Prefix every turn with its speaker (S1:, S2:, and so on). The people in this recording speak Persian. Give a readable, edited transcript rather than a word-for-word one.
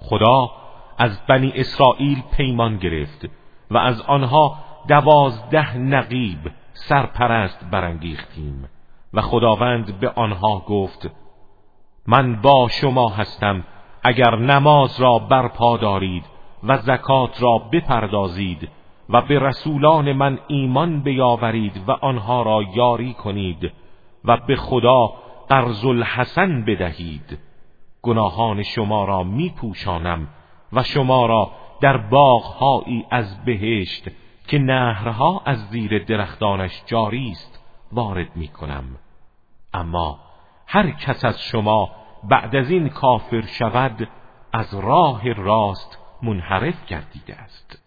S1: خدا از بنی اسرائیل پیمان گرفت و از آنها 12 نقیب سرپرست برانگیختیم و خداوند به آنها گفت من با شما هستم اگر نماز را برپا دارید و زکات را بپردازید و به رسولان من ایمان بیاورید و آنها را یاری کنید و به خدا قرض الحسن بدهید. گناهان شما را می پوشانم و شما را در باغهایی از بهشت که نهرها از زیر درختانش جاری است وارد می کنم. اما هر کس از شما بعد از این کافر شود از راه راست منحرف گردیده است.